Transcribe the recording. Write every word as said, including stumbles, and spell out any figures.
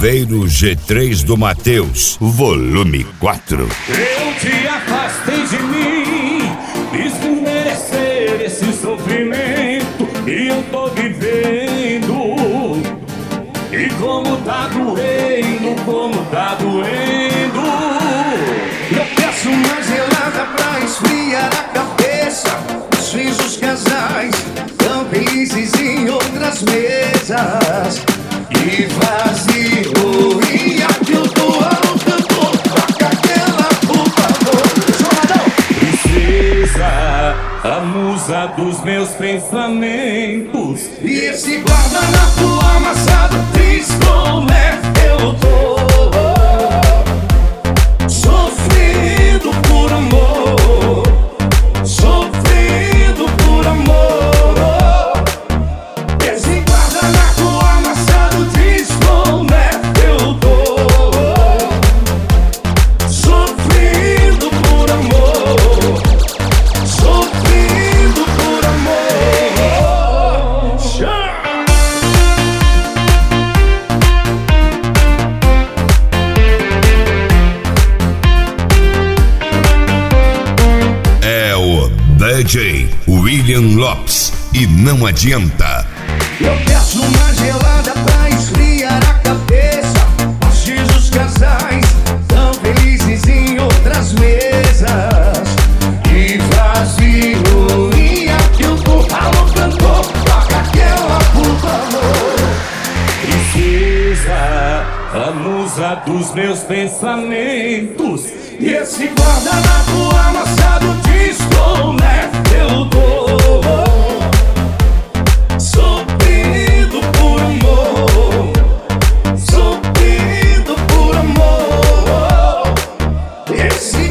Chaveiro G três do Mateus, volume quatro. Eu te afastei de mim, fiz por merecer esse sofrimento, e eu tô vivendo. E como tá doendo, como tá doendo. Eu peço uma gelada pra esfriar a cabeça. Os filhos dos casais tão felizes em outras mesas. E vazio, e aquilo do ano cantou. Toca aquela, por favor. Choradão! Princesa, a musa dos meus pensamentos. E esse guardanapo amassado, triste como é, eu tô sofrendo por amor, sofrendo por amor. Esse guardanapo amassado, triste como é, eu tô sofrendo por amor, sofrendo por amor. Chama! É o D J William Lopes e não adianta. Eu peço uma gelada pra esfriar a cabeça. Os dias dos casais tão felizes em outras mesas. E vazio, e aquilo que o ralo cantou. Toca aquela, por favor. Princesa, a musa dos meus pensamentos. E esse guardanapo amassado diz como é, eu tô sofrendo por amor, sofrendo por amor. Esse